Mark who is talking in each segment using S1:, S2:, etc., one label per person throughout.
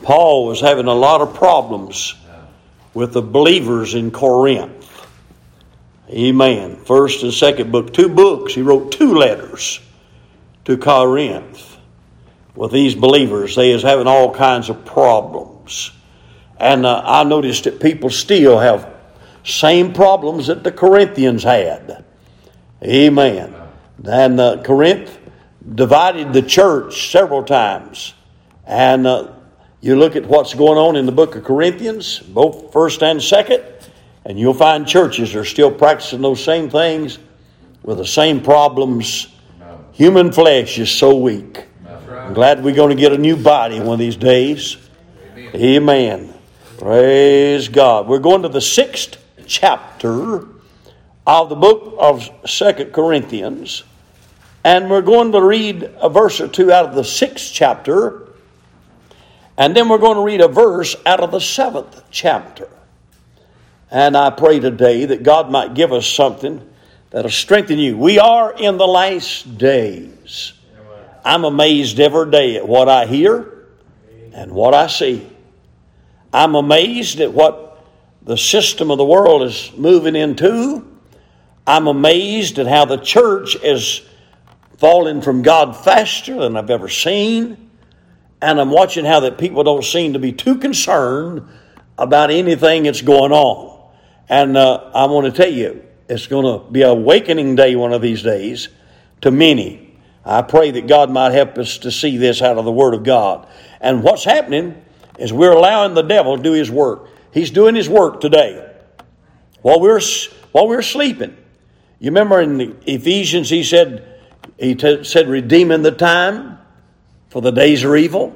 S1: Paul was having a lot of problems with the believers in Corinth. Amen. First and second book, 2 books. He wrote 2 letters to Corinth with these believers. They was having all kinds of problems. And I noticed that people still have same problems that the Corinthians had. Amen. And Corinth divided the church several times. And you look at what's going on in the book of Corinthians, both first and second, and you'll find churches are still practicing those same things with the same problems. Human flesh is so weak. I'm glad we're going to get a new body one of these days. Amen. Praise God. We're going to the 6th chapter of the book of 2 Corinthians. And we're going to read a verse or 2 out of the 6th chapter. And then we're going to read a verse out of the 7th chapter. And I pray today that God might give us something that'll strengthen you. We are in the last days. I'm amazed every day at what I hear and what I see. I'm amazed at what the system of the world is moving into. I'm amazed at how the church is falling from God faster than I've ever seen. And I'm watching how that people don't seem to be too concerned about anything that's going on. And I want to tell you, it's going to be an awakening day one of these days to many. I pray that God might help us to see this out of the Word of God. And what's happening is we're allowing the devil to do his work. He's doing his work today while we're sleeping. You remember in the Ephesians he said redeeming the time, for the days are evil.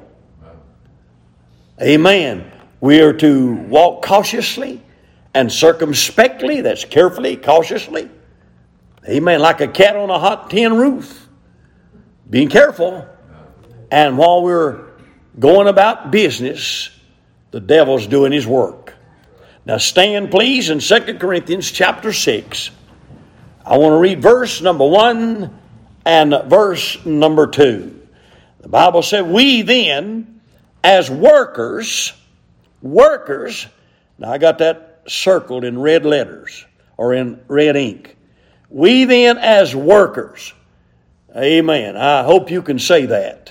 S1: Amen. We are to walk cautiously and circumspectly. That's carefully, cautiously. Amen. Like a cat on a hot tin roof. Being careful. And while we're going about business, the devil's doing his work. Now stand please in 2 Corinthians chapter 6. I want to read verse number 1 and verse number 2. The Bible said, we then, as workers, now I got that circled in red letters or in red ink. We then as workers, amen. I hope you can say that.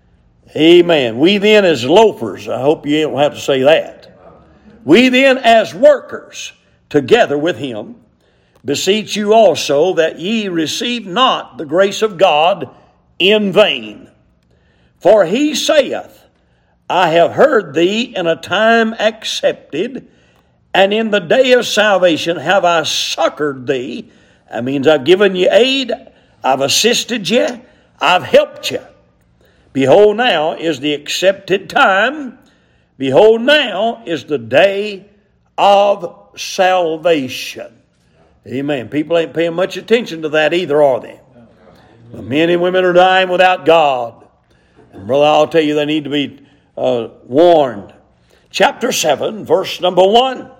S1: Amen. We then as loafers, I hope you don't have to say that. We then as workers, together with him, beseech you also that ye receive not the grace of God in vain. For he saith, I have heard thee in a time accepted, and in the day of salvation have I succored thee. That means I've given you aid, I've assisted you, I've helped you. Behold, now is the accepted time. Behold, now is the day of salvation. Amen. People ain't paying much attention to that either, are they? The men and women are dying without God. And brother, I'll tell you, they need to be warned. Chapter 7, verse number 1.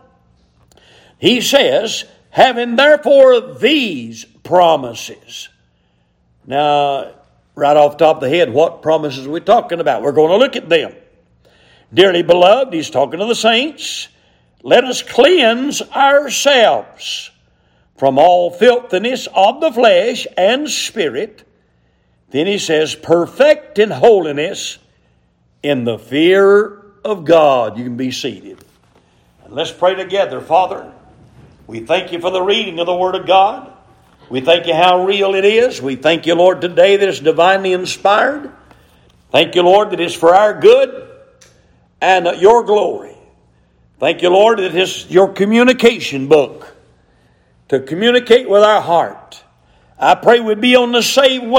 S1: He says, having therefore these promises. Now, right off the top of the head, what promises are we talking about? We're going to look at them. Dearly beloved, he's talking to the saints. Let us cleanse ourselves from all filthiness of the flesh and spirit. Then he says, perfect in holiness in the fear of God. You can be seated. And let's pray together. Father, we thank you for the reading of the Word of God. We thank you how real it is. We thank you, Lord, today that it's divinely inspired. Thank you, Lord, that it's for our good and your glory. Thank you, Lord, that it's your communication book to communicate with our heart. I pray we'd be on the same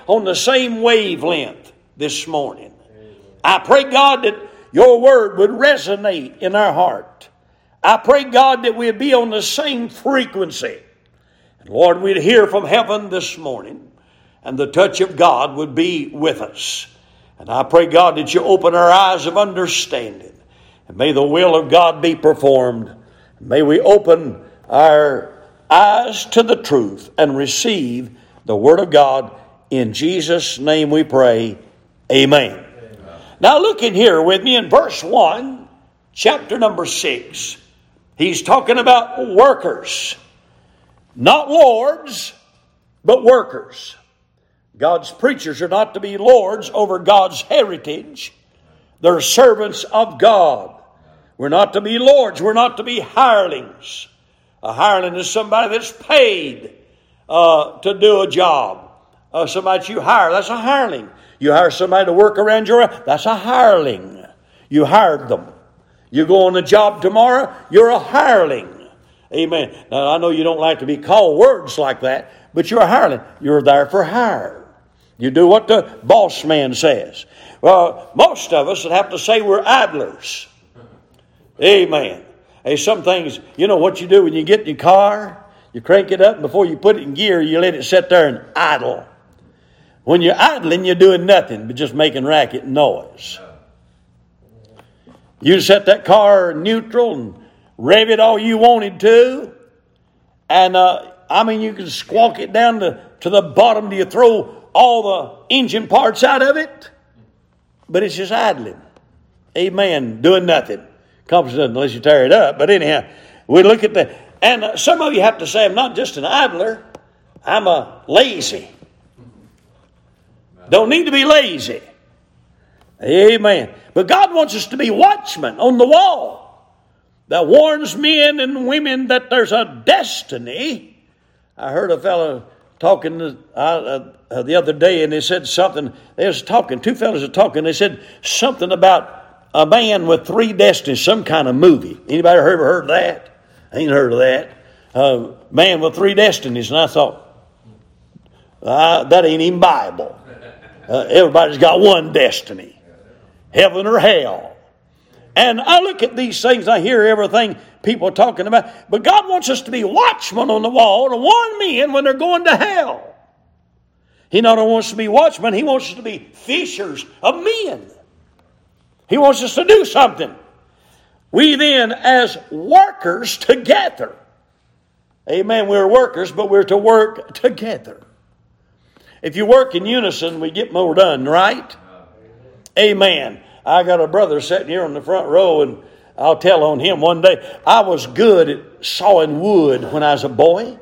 S1: wavelength this morning. I pray, God, that your word would resonate in our heart. I pray, God, that we'd be on the same frequency. And Lord, we'd hear from heaven this morning, and the touch of God would be with us. And I pray, God, that you open our eyes of understanding. And may the will of God be performed. May we open our eyes to the truth and receive the Word of God. In Jesus' name we pray. Amen. Now look in here with me in verse 1, chapter number 6. He's talking about workers. Not lords, but workers. God's preachers are not to be lords over God's heritage. They're servants of God. We're not to be lords. We're not to be hirelings. A hireling is somebody that's paid to do a job. Somebody that you hire, that's a hireling. You hire somebody to work around your house, that's a hireling. You hired them. You go on a job tomorrow, you're a hireling. Amen. Now, I know you don't like to be called words like that, but you're a hireling. You're there for hire. You do what the boss man says. Well, most of us would have to say we're idlers. Amen. Hey, some things, you know what you do when you get in your car? You crank it up, and before you put it in gear, you let it sit there and idle. When you're idling, you're doing nothing but just making racket and noise. You set that car neutral and rev it all you wanted to. And, you can squawk it down to the bottom till you throw all the engine parts out of it. But it's just idling. Amen. Doing nothing. Compass doesn't unless you tear it up. But anyhow, we look at that. And some of you have to say, I'm not just an idler. I'm a lazy. Don't need to be lazy. Amen. But God wants us to be watchmen on the wall that warns men and women that there's a destiny. I heard a fellow talking the other day, and they said something. They was talking. Two fellows were talking. They said something about a man with three destinies, some kind of movie. Anybody ever heard of that? I ain't heard of that. Man with three destinies. And I thought, that ain't even Bible. Everybody's got one destiny. Heaven or hell. And I look at these things, I hear everything people are talking about. But God wants us to be watchmen on the wall to warn men when they're going to hell. He not only wants us to be watchmen, He wants us to be fishers of men. He wants us to do something. We then, as workers together, amen, we're workers, but we're to work together. If you work in unison, we get more done, right? Amen. I got a brother sitting here on the front row, and I'll tell on him one day. I was good at sawing wood when I was a boy.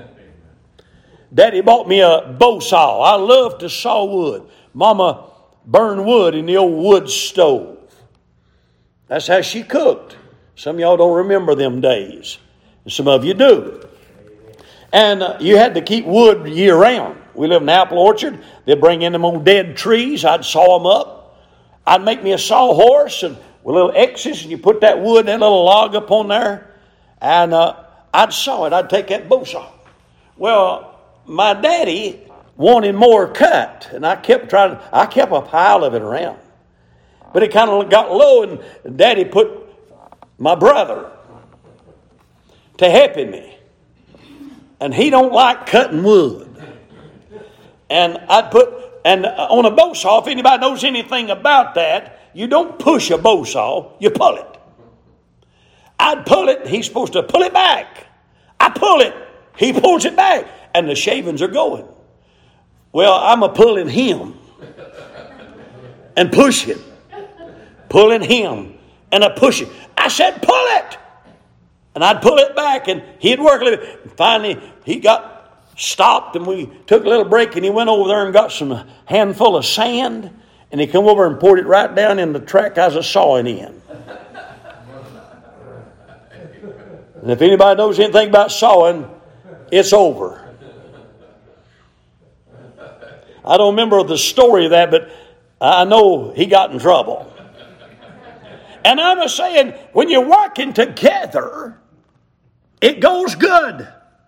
S1: Daddy bought me a bow saw. I love to saw wood. Mama burned wood in the old wood stove. That's how she cooked. Some of y'all don't remember them days. Some of you do. And you had to keep wood year round. We live in an apple orchard. They'd bring in them old dead trees. I'd saw them up. I'd make me a sawhorse and with little X's, and you put that wood, that little log up on there, and I'd saw it. I'd take that bow saw. Well, my daddy wanted more cut, and I kept a pile of it around. But it kind of got low, and Daddy put my brother to helping me. And he don't like cutting wood. And and on a bow saw, if anybody knows anything about that, you don't push a bow saw, you pull it. I'd pull it, he's supposed to pull it back. I pull it, he pulls it back, and the shavings are going. Well, I'm pulling him and pushing. Pulling him and I push it. I said, pull it. And I'd pull it back, and he'd work a little bit. And finally, he got stopped, and we took a little break, and he went over there and got some handful of sand, and he come over and poured it right down in the track I was sawing in. And if anybody knows anything about sawing, it's over. I don't remember the story of that, but I know he got in trouble. And I'm saying, when you're working together, it goes good.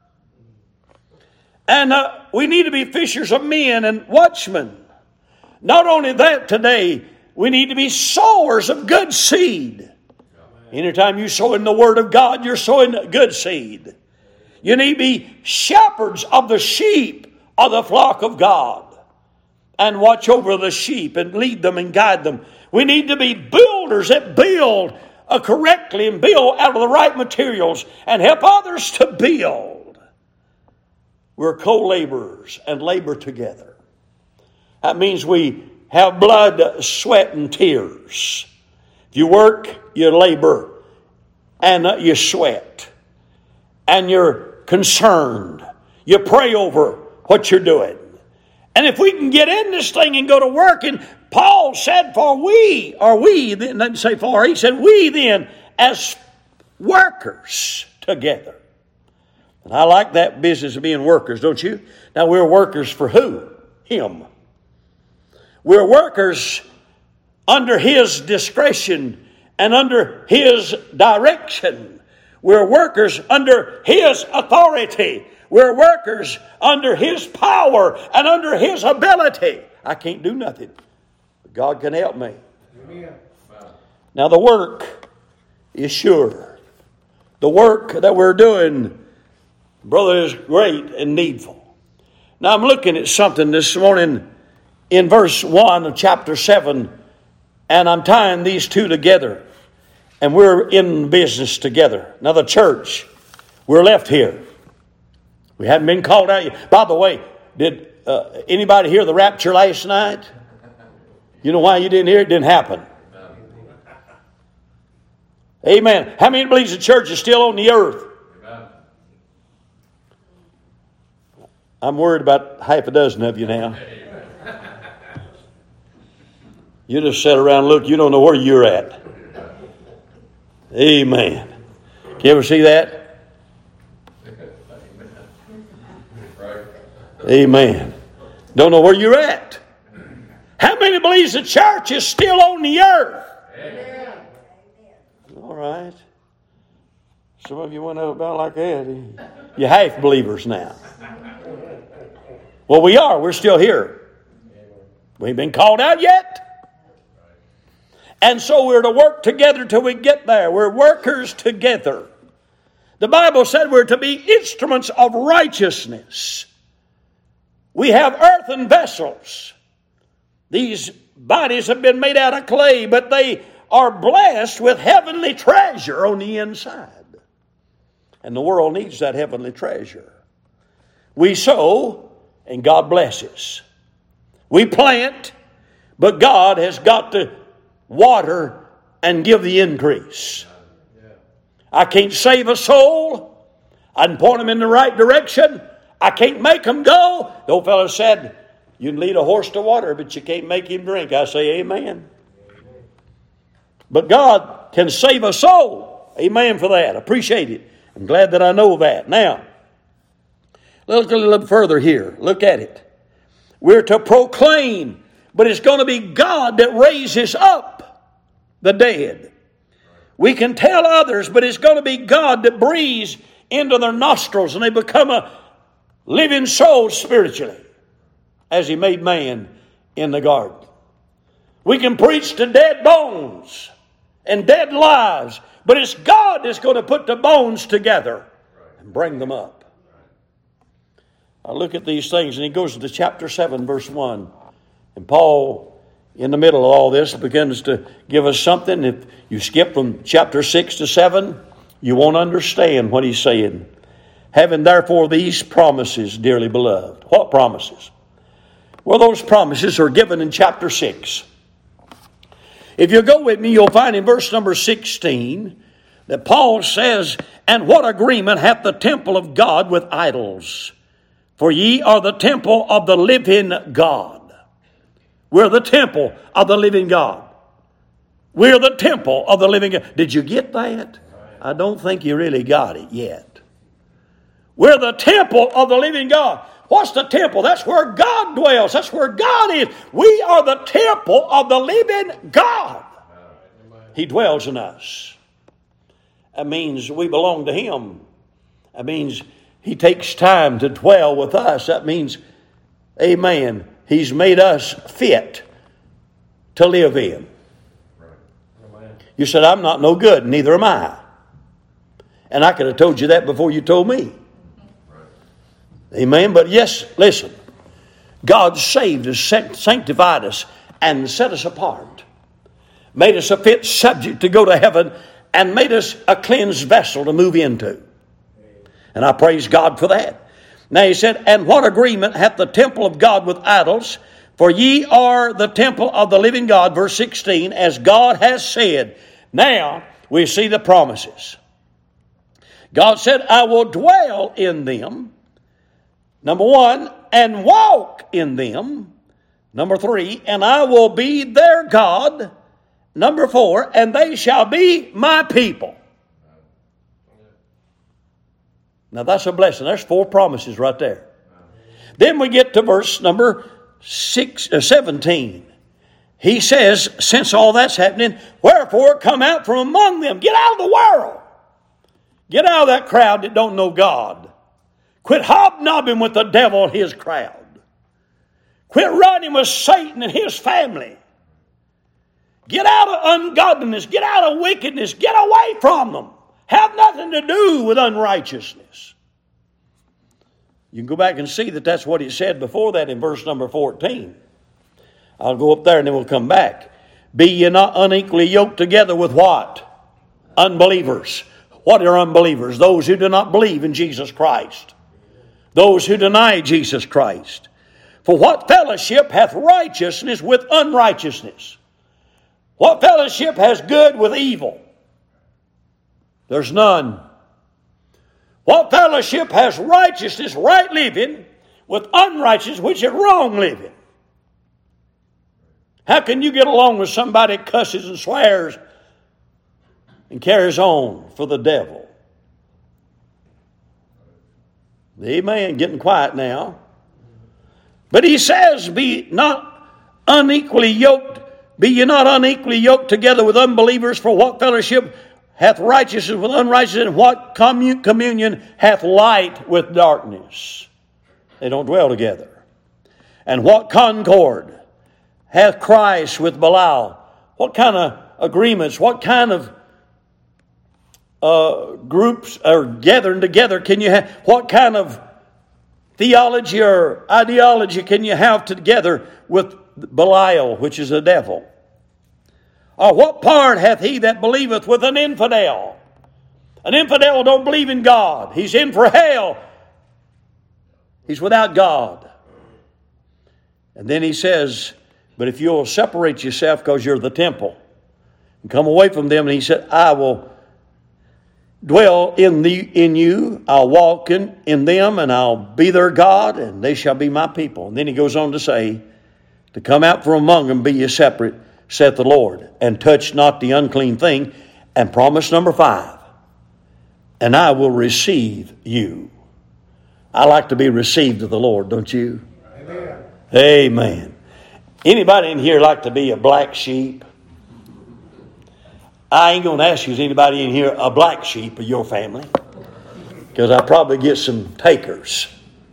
S1: And we need to be fishers of men and watchmen. Not only that, today, we need to be sowers of good seed. Anytime you sow in the Word of God, you're sowing good seed. You need to be shepherds of the sheep of the flock of God. And watch over the sheep and lead them and guide them. We need to be builders that build correctly and build out of the right materials and help others to build. We're co-laborers and labor together. That means we have blood, sweat, and tears. If you work, you labor, and you sweat, and you're concerned. You pray over what you're doing. And if we can get in this thing and go to work, and Paul said, he said, we then as workers together. And I like that business of being workers, don't you? Now, we're workers for who? Him. We're workers under His discretion and under His direction. We're workers under His authority. We're workers under His power and under His ability. I can't do nothing. God can help me. Amen. Now the work is sure. The work that we're doing, brother, is great and needful. Now I'm looking at something this morning in verse 1 of chapter 7, and I'm tying these two together. And we're in business together. Now the church, we're left here. We hadn't been called out yet. By the way, did anybody hear the rapture last night? You know why you didn't hear it? It didn't happen. Amen. How many believes the church is still on the earth? I'm worried about half a dozen of you now. You just sit around and look. You don't know where you're at. Amen. Can you ever see that? Amen. Don't know where you're at. How many believes the church is still on the earth? Amen. All right. Some of you went up about like that. You're half believers now. Well, we are. We're still here. We ain't been called out yet. And so we're to work together till we get there. We're workers together. The Bible said we're to be instruments of righteousness. We have earthen vessels. These bodies have been made out of clay, but they are blessed with heavenly treasure on the inside. And the world needs that heavenly treasure. We sow, and God blesses. We plant, but God has got to water and give the increase. I can't save a soul. I can point them in the right direction. I can't make them go. The old fellow said, you can lead a horse to water, but you can't make him drink. I say amen. But God can save a soul. Amen for that. Appreciate it. I'm glad that I know that. Now, look a little further here. Look at it. We're to proclaim, but it's going to be God that raises up the dead. We can tell others, but it's going to be God that breathes into their nostrils and they become a living soul spiritually, as He made man in the garden. We can preach to dead bones and dead lives, but it's God that's going to put the bones together and bring them up. I look at these things, and he goes to chapter 7, verse 1. And Paul, in the middle of all this, begins to give us something. If you skip from chapter 6 to 7, you won't understand what he's saying. Having therefore these promises, dearly beloved. What promises? Well, those promises are given in chapter 6. If you go with me, you'll find in verse number 16 that Paul says, and what agreement hath the temple of God with idols? For ye are the temple of the living God. We're the temple of the living God. We're the temple of the living God. Did you get that? I don't think you really got it yet. We're the temple of the living God. What's the temple? That's where God dwells. That's where God is. We are the temple of the living God. He dwells in us. That means we belong to Him. That means He takes time to dwell with us. That means, amen, He's made us fit to live in. You said, I'm not no good, neither am I. And I could have told you that before you told me. Amen. But yes, listen. God saved us, sanctified us, and set us apart. Made us a fit subject to go to heaven, and made us a cleansed vessel to move into. And I praise God for that. Now he said, and what agreement hath the temple of God with idols? For ye are the temple of the living God, verse 16, as God has said. Now we see the promises. God said, I will dwell in them, number 1, and walk in them, number 3, and I will be their God, number 4, and they shall be my people. Now that's a blessing. There's 4 promises right there. Then we get to verse number 17. He says, since all that's happening, wherefore come out from among them. Get out of the world. Get out of that crowd that don't know God. Quit hobnobbing with the devil and his crowd. Quit running with Satan and his family. Get out of ungodliness. Get out of wickedness. Get away from them. Have nothing to do with unrighteousness. You can go back and see that that's what he said before that in verse number 14. I'll go up there and then we'll come back. Be ye not unequally yoked together with what? Unbelievers. What are unbelievers? Those who do not believe in Jesus Christ. Those who deny Jesus Christ. For what fellowship hath righteousness with unrighteousness? What fellowship has good with evil? There's none. What fellowship has righteousness, right living, with unrighteousness, which is wrong living? How can you get along with somebody that cusses and swears and carries on for the devil? Amen. Getting quiet now. But he says, be ye not unequally yoked together with unbelievers, for what fellowship hath righteousness with unrighteousness, and what communion hath light with darkness? They don't dwell together. And what concord hath Christ with Belial? What kind of agreements, what kind of groups are gathering together can you have? What kind of theology or ideology can you have together with Belial, which is a devil? Or what part hath he that believeth with an infidel? An infidel don't believe in God. He's in for hell. He's without God. And then he says, but if you'll separate yourself because you're the temple and come away from them, and he said, I will dwell in you, I'll walk in them, and I'll be their God, and they shall be my people. And then he goes on to say, to come out from among them, be ye separate, saith the Lord, and touch not the unclean thing. And promise number 5, and I will receive you. I like to be received of the Lord, don't you? Amen. Amen. Anybody in here like to be a black sheep? I ain't going to ask you, is anybody in here a black sheep of your family? Because I probably get some takers.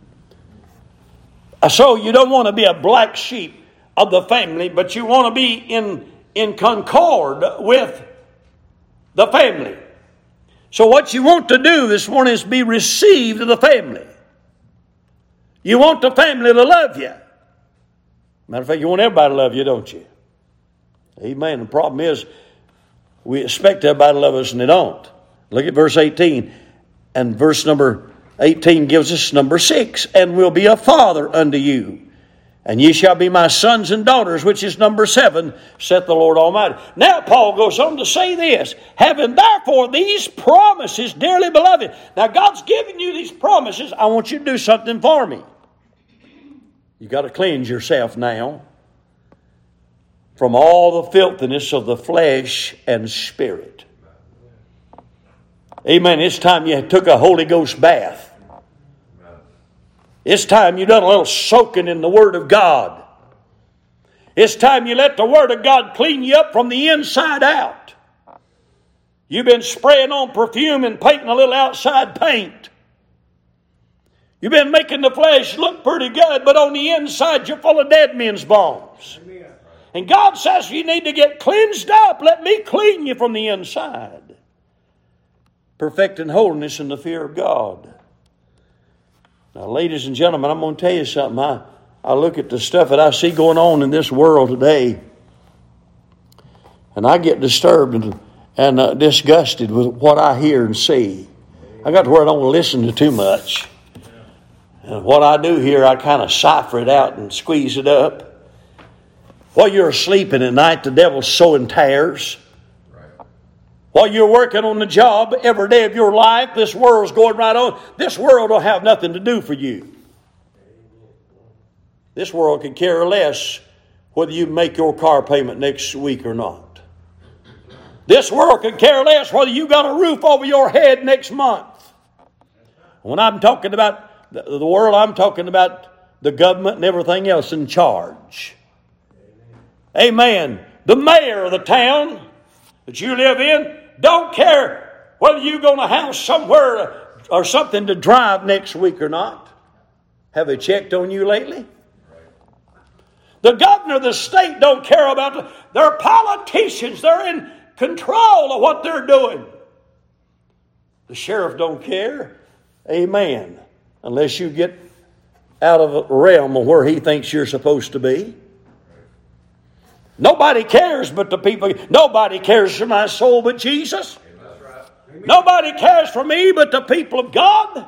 S1: So you don't want to be a black sheep of the family, but you want to be in concord with the family. So what you want to do this morning is be received of the family. You want the family to love you. Matter of fact, you want everybody to love you, don't you? Amen. The problem is, we expect everybody to love us and they don't. Look at verse 18. And verse number 18 gives us number 6. And will be a father unto you. And ye shall be my sons and daughters, which is number 7, saith the Lord Almighty. Now Paul goes on to say this. Having therefore these promises, dearly beloved. Now God's given you these promises. I want you to do something for me. You got to cleanse yourself now from all the filthiness of the flesh and spirit. Amen. It's time you took a Holy Ghost bath. It's time you done a little soaking in the Word of God. It's time you let the Word of God clean you up from the inside out. You've been spraying on perfume and painting a little outside paint. You've been making the flesh look pretty good, but on the inside you're full of dead men's bones. Amen. And God says you need to get cleansed up. Let me clean you from the inside. Perfecting holiness in the fear of God. Now, ladies and gentlemen, I'm going to tell you something. I look at the stuff that I see going on in this world today, and I get disturbed and disgusted with what I hear and see. I got to where I don't listen to too much. And what I do here, I kind of cipher it out and squeeze it up. While you're sleeping at night, the devil's sowing tares. While you're working on the job every day of your life, this world's going right on. This world don't have nothing to do for you. This world could care less whether you make your car payment next week or not. This world could care less whether you got a roof over your head next month. When I'm talking about the world, I'm talking about the government and everything else in charge. Amen. The mayor of the town that you live in don't care whether you're going to have somewhere or something to drive next week or not. Have they checked on you lately? The governor of the state don't care about their politicians. They're in control of what they're doing. The sheriff don't care. Amen. Unless you get out of the realm of where he thinks you're supposed to be. Nobody cares but the people. Nobody cares for my soul but Jesus. Nobody cares for me but the people of God.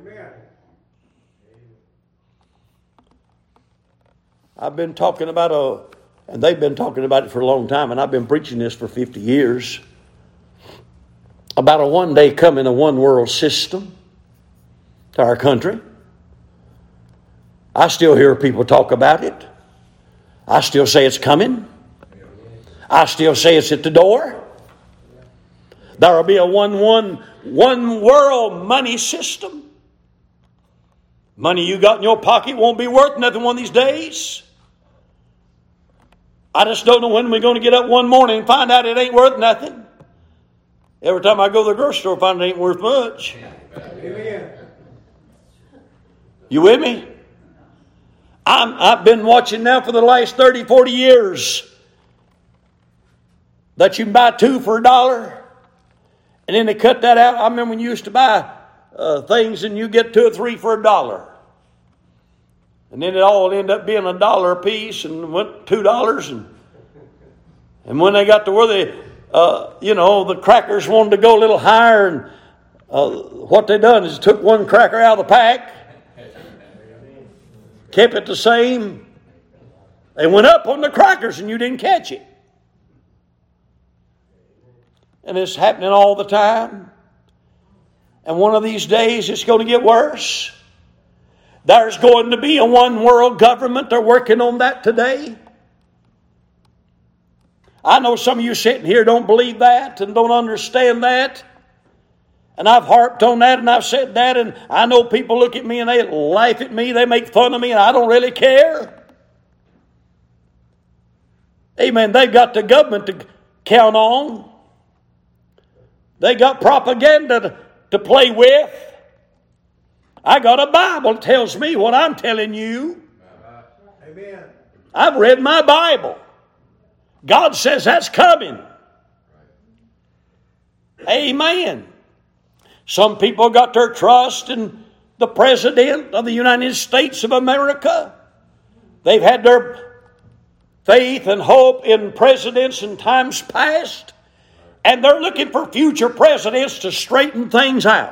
S1: I've been talking about and they've been talking about it for a long time, and I've been preaching this for 50 years, about a one day coming, a one world system to our country. I still hear people talk about it. I still say it's coming. I still say it's at the door. There will be a one world money system. Money you got in your pocket won't be worth nothing one of these days. I just don't know when we're going to get up one morning and find out it ain't worth nothing. Every time I go to the grocery store, I find it ain't worth much. Amen. You with me? I've been watching now for the last 30, 40 years that you can buy two for $1. And then they cut that out. I remember when you used to buy things and you get 2 or 3 for $1. And then it all ended up being $1 a piece and went $2. And when they got to where they, the crackers wanted to go a little higher, and what they done is took one cracker out of the pack, kept it the same. They went up on the crackers and you didn't catch it. And it's happening all the time. And one of these days it's going to get worse. There's going to be a one world government. They're working on that today. I know some of you sitting here don't believe that and don't understand that. And I've harped on that and I've said that, and I know people look at me and they laugh at me, they make fun of me, and I don't really care. Amen. They've got the government to count on. They got propaganda to play with. I got a Bible that tells me what I'm telling you. Amen. I've read my Bible. God says that's coming. Amen. Some people got their trust in the President of the United States of America. They've had their faith and hope in presidents in times past. And they're looking for future presidents to straighten things out.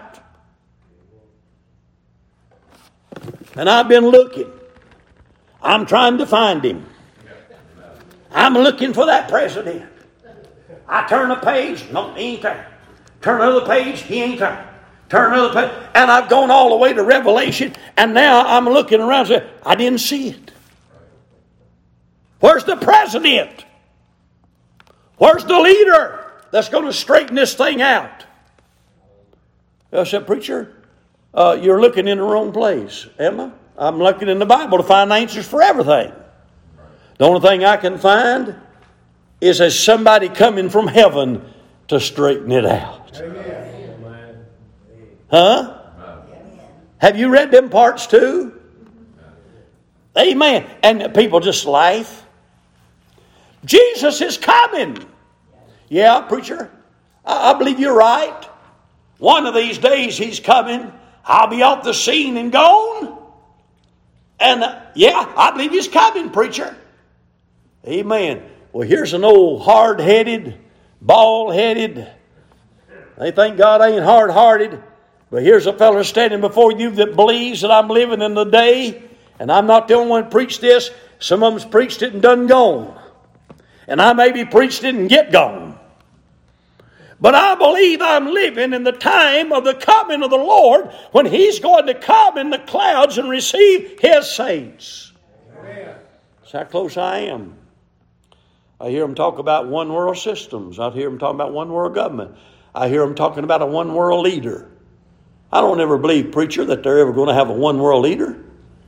S1: And I've been looking. I'm trying to find him. I'm looking for that president. I turn a page, no, he ain't there. Turn another page, he ain't there. Turn another page. And I've gone all the way to Revelation, and now I'm looking around and saying, I didn't see it. Where's the president? Where's the leader that's going to straighten this thing out? I said, preacher, you're looking in the wrong place, Emma. I'm looking in the Bible to find answers for everything. The only thing I can find is there's somebody coming from heaven to straighten it out. Amen. Huh? Have you read them parts too? Amen. And people just laugh. Jesus is coming. Yeah, preacher, I believe you're right. One of these days he's coming. I'll be off the scene and gone. And yeah, I believe he's coming, preacher. Amen. Well, here's an old hard-headed, bald-headed. They think God ain't hard-hearted. But here's a fellow standing before you that believes that I'm living in the day. And I'm not the only one to preach this. Some of them's preached it and done gone. And I maybe preached it and get gone. But I believe I'm living in the time of the coming of the Lord when He's going to come in the clouds and receive His saints. Amen. That's how close I am. I hear them talk about one world systems. I hear them talking about one world government. I hear them talking about a one world leader. I don't ever believe, preacher, that they're ever going to have a one world leader.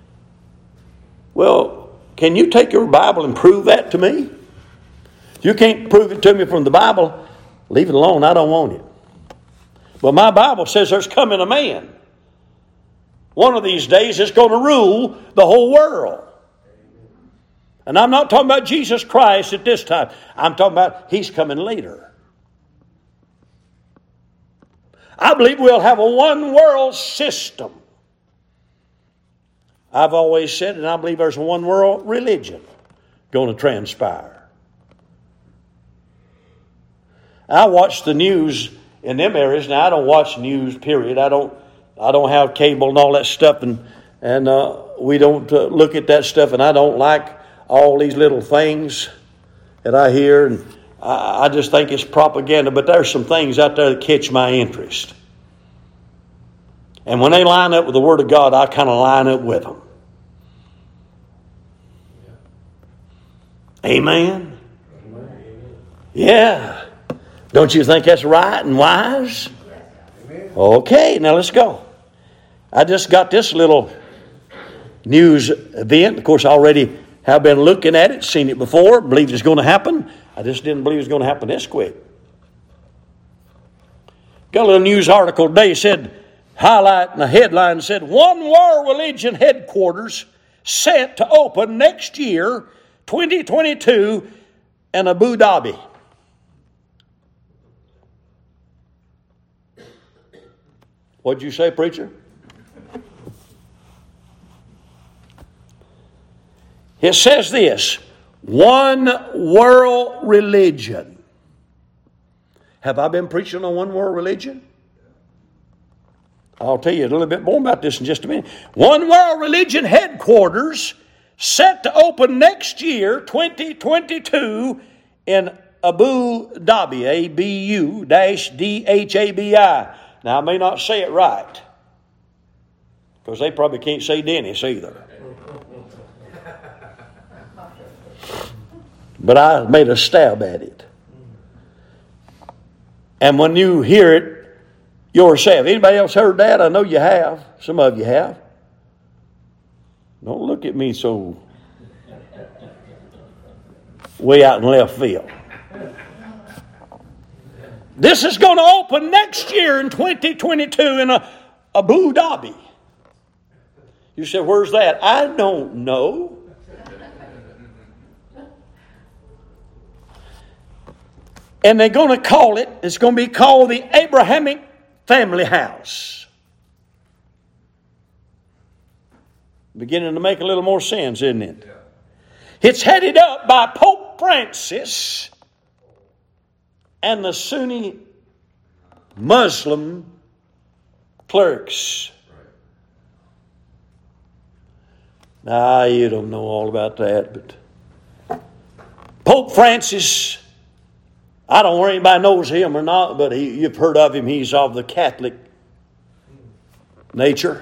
S1: Well, can you take your Bible and prove that to me? If you can't prove it to me from the Bible, leave it alone. I don't want it. But my Bible says there's coming a man. One of these days it's going to rule the whole world. And I'm not talking about Jesus Christ at this time. I'm talking about He's coming later. I believe we'll have a one world system. I've always said, and I believe there's a one world religion going to transpire. I watch the news in them areas. Now, I don't watch news, period. I don't have cable and all that stuff, and we don't look at that stuff, and I don't like all these little things that I hear, and I just think it's propaganda, but there's some things out there that catch my interest. And when they line up with the Word of God, I kind of line up with them. Amen? Yeah. Don't you think that's right and wise? Okay, now let's go. I just got this little news event. Of course, I already have been looking at it, seen it before, believed it's going to happen. I just didn't believe it was going to happen this quick. Got a little news article today, said, highlight in the headline said, One World Religion headquarters set to open next year, 2022, in Abu Dhabi. What'd you say, preacher? It says this, one world religion. Have I been preaching on one world religion? I'll tell you a little bit more about this in just a minute. One world religion headquarters set to open next year, 2022, in Abu Dhabi, ABU-DHABI. Now, I may not say it right, because they probably can't say Dennis either. But I made a stab at it. And when you hear it yourself, anybody else heard that? I know you have. Some of you have. Don't look at me so way out in left field. This is going to open next year in 2022 in Abu Dhabi. You said, where's that? I don't know. And they're going to call it, it's going to be called the Abrahamic Family House. Beginning to make a little more sense, isn't it? Yeah. It's headed up by Pope Francis and the Sunni Muslim clerics. Now, you don't know all about that, but Pope Francis, I don't know if anybody knows him or not, but you've heard of him. He's of the Catholic nature.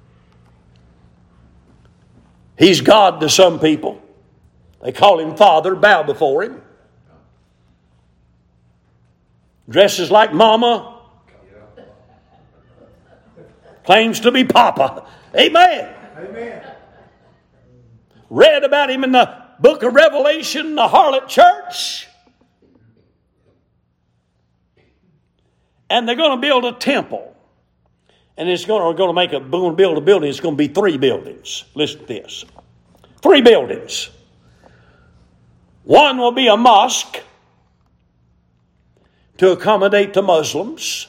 S1: He's God to some people. They call him Father, bow before him. Dresses like Mama. Claims to be Papa. Amen. Amen. Read about him in the book of Revelation, the harlot church. And they're going to build a temple. And we're going to build a building. It's going to be 3 buildings. Listen to this. 3 buildings. One will be a mosque to accommodate the Muslims.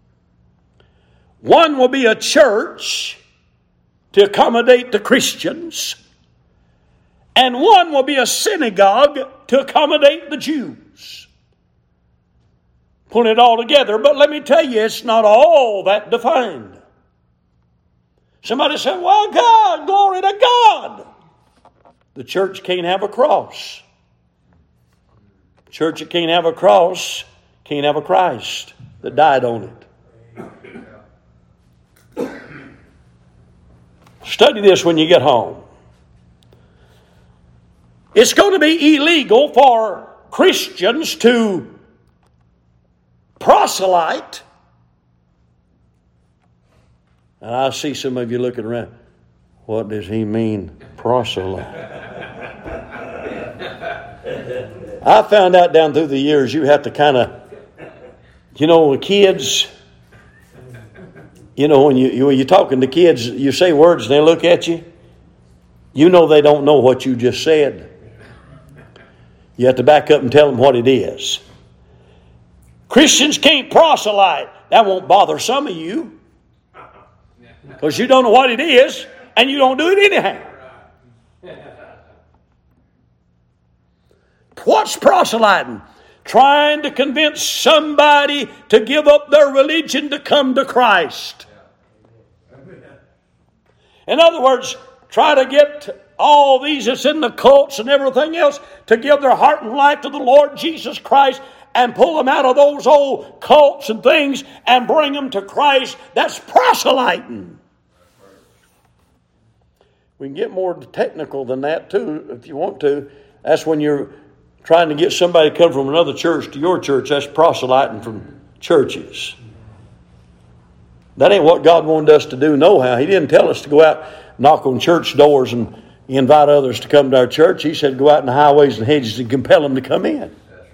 S1: One will be a church to accommodate the Christians. And one will be a synagogue to accommodate the Jews. Put it all together, but let me tell you, it's not all that defined. Somebody said, well, God, glory to God. The church can't have a cross. The church that can't have a cross can't have a Christ that died on it. Study this when you get home. It's going to be illegal for Christians to proselyte. And I see some of you looking around. What does he mean, proselyte? I found out down through the years you have to kind of, the kids, when you're talking to kids, you say words and they look at you. They don't know what you just said. You have to back up and tell them what it is. Christians can't proselyte. That won't bother some of you. Because you don't know what it is, and you don't do it anyhow. What's proselyting? Trying to convince somebody to give up their religion to come to Christ. In other words, try to get all these that's in the cults and everything else to give their heart and life to the Lord Jesus Christ and pull them out of those old cults and things and bring them to Christ. That's proselyting. We can get more technical than that too if you want to. That's when you're trying to get somebody to come from another church to your church. That's proselyting from churches. That ain't what God wanted us to do nohow. He didn't tell us to go out, knock on church doors and invite others to come to our church. He said go out in the highways and hedges and compel them to come in.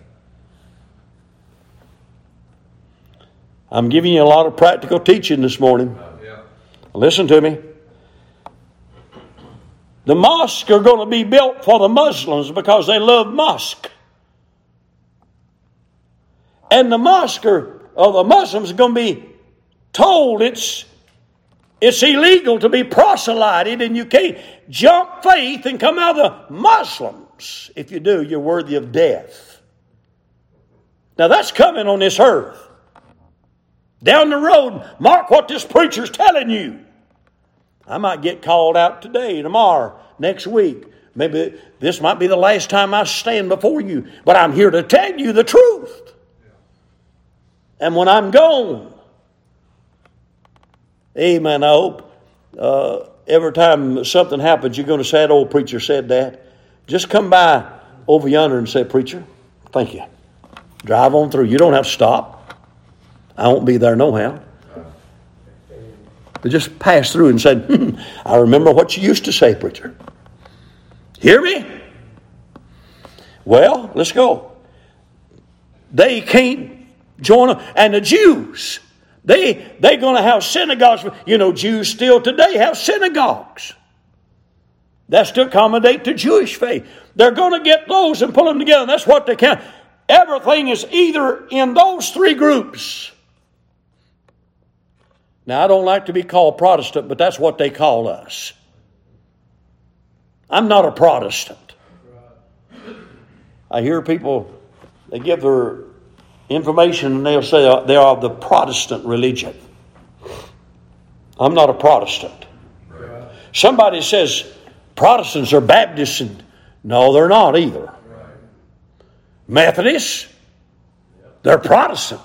S1: I'm giving you a lot of practical teaching this morning. Listen to me. The mosques are going to be built for the Muslims because they love mosque. And the the Muslims are going to be told it's illegal to be proselyted and you can't jump faith and come out of the Muslims. If you do, you're worthy of death. Now that's coming on this earth. Down the road, mark what this preacher's telling you. I might get called out today, tomorrow, next week. Maybe this might be the last time I stand before you. But I'm here to tell you the truth. And when I'm gone, amen, I hope every time something happens, you're going to say, that old preacher said that. Just come by over yonder and say, preacher, thank you. Drive on through. You don't have to stop. I won't be there nohow. They just passed through and said, I remember what you used to say, preacher. Hear me? Well, let's go. They can't join them. And the Jews, they're going to have synagogues. Jews still today have synagogues. That's to accommodate the Jewish faith. They're going to get those and pull them together. That's what they can. Everything is either in those three groups. Now, I don't like to be called Protestant, but that's what they call us. I'm not a Protestant. I hear people, they give their information and they'll say they are of the Protestant religion. I'm not a Protestant. Somebody says Protestants are Baptists. And no, they're not either. Methodists, they're Protestant.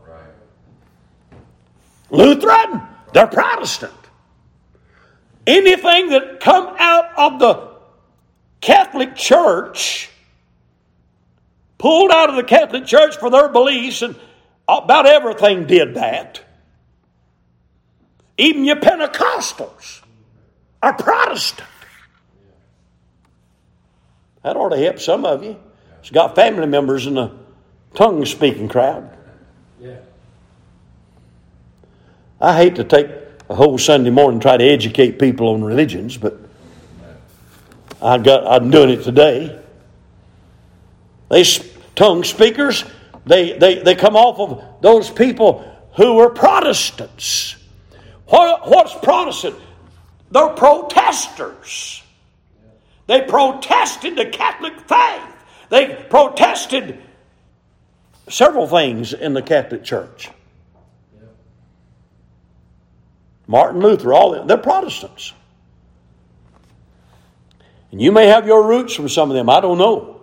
S1: Lutheran, they're Protestant. Anything that come out of the Catholic Church, pulled out of the Catholic Church for their beliefs, and about everything did that. Even your Pentecostals are Protestant. That ought to help some of you. It's got family members in the tongue-speaking crowd. Yeah. I hate to take a whole Sunday morning and try to educate people on religions, but I'm doing it today. These tongue speakers, they come off of those people who were Protestants. What's Protestant? They're protesters. They protested the Catholic faith. They protested several things in the Catholic Church. Martin Luther, all them, they're Protestants. And you may have your roots from some of them. I don't know.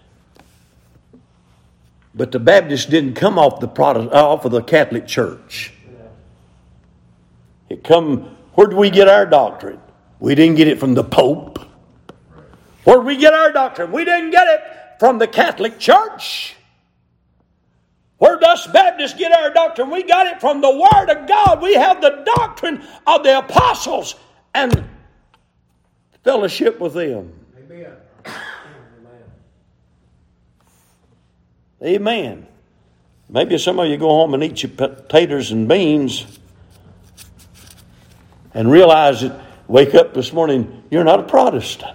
S1: But the Baptists didn't come off off of the Catholic Church. Where did we get our doctrine? We didn't get it from the Pope. Where did we get our doctrine? We didn't get it from the Catholic Church. Where did us Baptists get our doctrine? We got it from the Word of God. We have the doctrine of the apostles and fellowship with them.
S2: Amen.
S1: Amen. Maybe some of you go home and eat your potatoes and beans and realize that, wake up this morning, you're not a Protestant.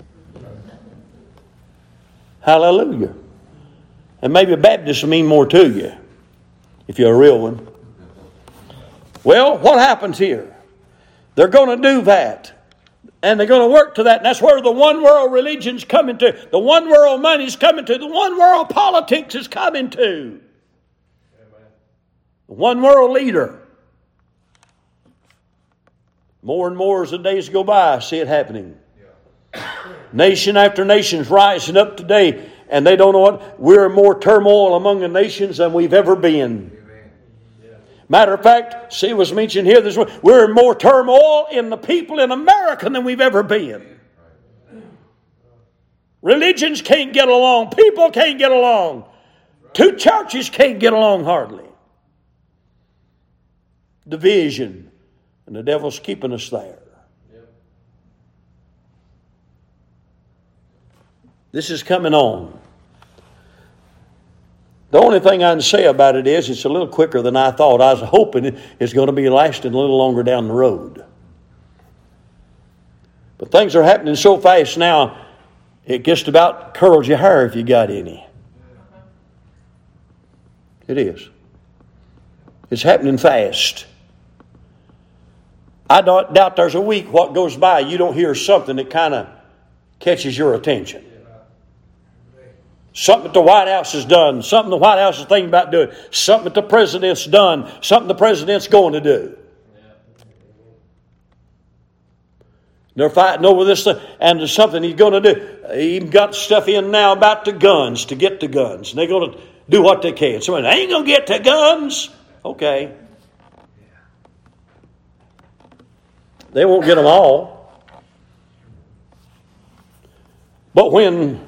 S1: Hallelujah. And maybe a Baptist will mean more to you if you're a real one. Well, what happens here? They're going to do that. And they're going to work to that. And that's where the one world religion's coming to. The one world money's coming to. The one world politics is coming to. The one world leader. More and more as the days go by, I see it happening. Nation after nation's rising up today. And they don't know what. We're in more turmoil among the nations than we've ever been. Matter of fact, see what's mentioned here. We're in more turmoil in the people in America than we've ever been. Religions can't get along. People can't get along. Two churches can't get along hardly. Division. And the devil's keeping us there. This is coming on. The only thing I can say about it is it's a little quicker than I thought. I was hoping it's going to be lasting a little longer down the road. But things are happening so fast now, it just about curls your hair if you got any. It is. It's happening fast. I doubt there's a week what goes by you don't hear something that kind of catches your attention. Something that the White House has done. Something the White House is thinking about doing. Something that the President's done. Something the President's going to do. They're fighting over this thing. And there's something he's going to do. He even got stuff in now about the guns, to get the guns. And they're going to do what they can. Somebody, they ain't going to get the guns. Okay. They won't get them all. But when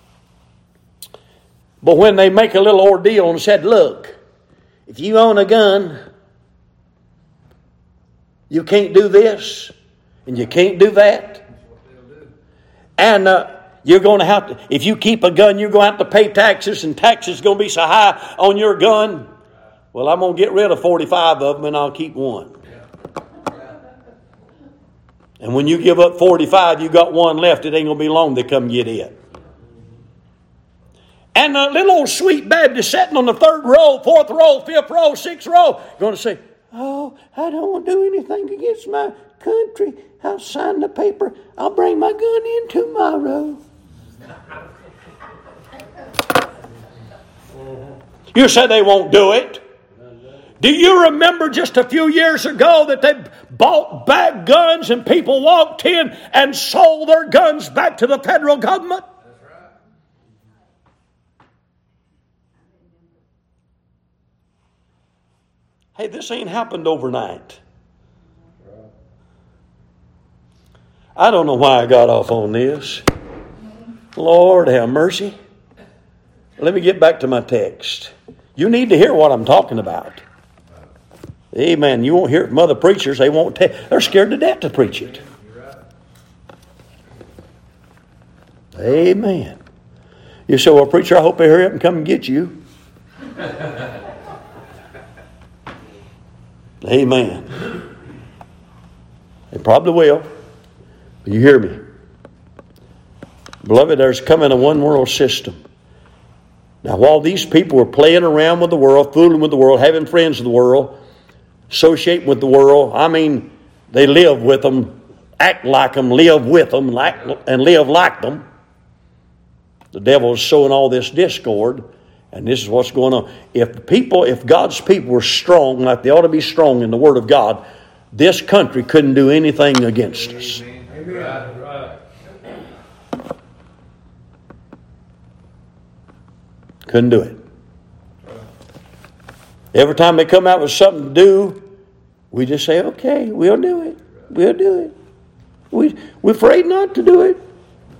S1: they make a little ordeal and said, look, if you own a gun, you can't do this and you can't do that. And you're going to have to, if you keep a gun, you're going to have to pay taxes, and taxes are going to be so high on your gun. Well, I'm going to get rid of 45 of them and I'll keep one. And when you give up 45, you got one left. It ain't going to be long to come get it. And a little old sweet Baptist sitting on the 3rd row, 4th row, 5th row, 6th row, going to say, oh, I don't want to do anything against my country. I'll sign the paper. I'll bring my gun in tomorrow. You said they won't do it. Do you remember just a few years ago that they bought back guns and people walked in and sold their guns back to the federal government? Hey, this ain't happened overnight. I don't know why I got off on this. Lord have mercy. Let me get back to my text. You need to hear what I'm talking about. Amen. You won't hear it from other preachers. They won't. They're scared to death to preach it. Amen. You say, well, preacher, I hope they hurry up and come and get you. Amen. They probably will. You hear me? Beloved, there's coming a one world system. Now, while these people were playing around with the world, fooling with the world, having friends with the world, associating with the world, I mean, they live with them, act like them, live with them, and live like them. The devil is sowing all this discord, and this is what's going on. If God's people were strong, like they ought to be strong in the Word of God, this country couldn't do anything against us.
S2: Amen.
S1: Couldn't do it. Every time they come out with something to do, we just say, okay, we'll do it. We'll do it. We're afraid not to do it.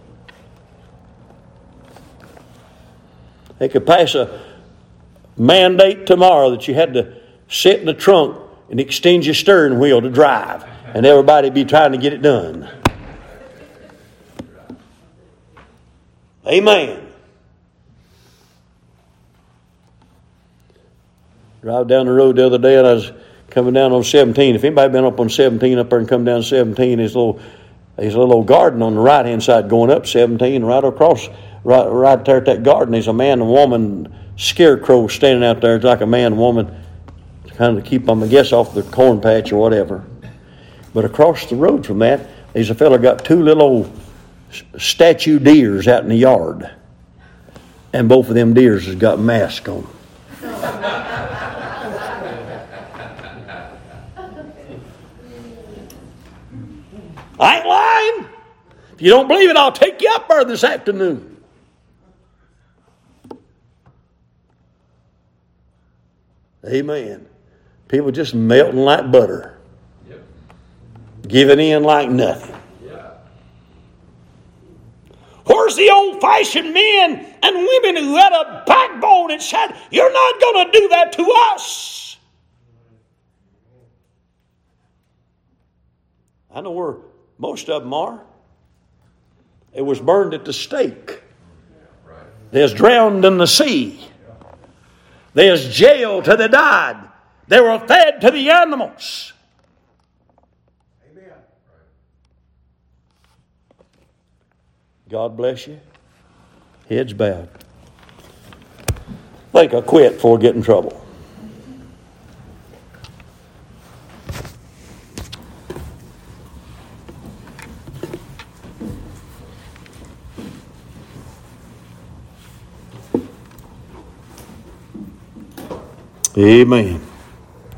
S1: They could pass a mandate tomorrow that you had to sit in the trunk and extend your steering wheel to drive, and everybody be trying to get it done. Amen. Drive down the road the other day, and I was coming down on 17. If anybody been up on 17 up there and come down 17, there's a little old garden on the right-hand side going up 17, right across, right there at that garden, there's a man and woman scarecrow standing out there. It's like a man and woman, kind of keep them, I guess, off the corn patch or whatever. But across the road from that, there's a fella got two little old statue deers out in the yard. And both of them deers has got masks on. I ain't lying. If you don't believe it, I'll take you up there this afternoon. Amen. People just melting like butter. Yep. Giving in like nothing. Yeah. Where's the old-fashioned men and women who had a backbone and said, you're not going to do that to us? I know where most of them are. It was burned at the stake. They was drowned in the sea. They was jailed till they died. They were fed to the animals. Amen. God bless you. Heads bowed. I think I quit before I get in trouble. Amen.